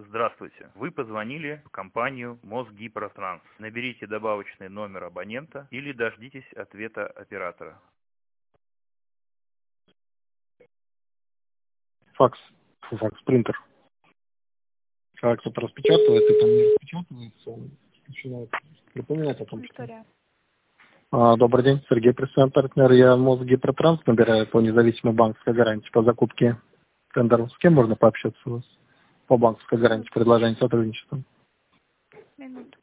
Здравствуйте. Вы позвонили в компанию Мосгипротранс. Наберите добавочный номер абонента или дождитесь ответа оператора. Факс, принтер. Когда кто-то распечатывает, и там не распечатывается, он начинает напоминать о том, что... Виктория. Добрый день, Сергей, президент партнер. Я Мосгипротранс набираю по независимой банковской гарантии по закупке тендеров. С кем можно пообщаться у вас по банковской гарантии, предложение сотрудничества? Минуту.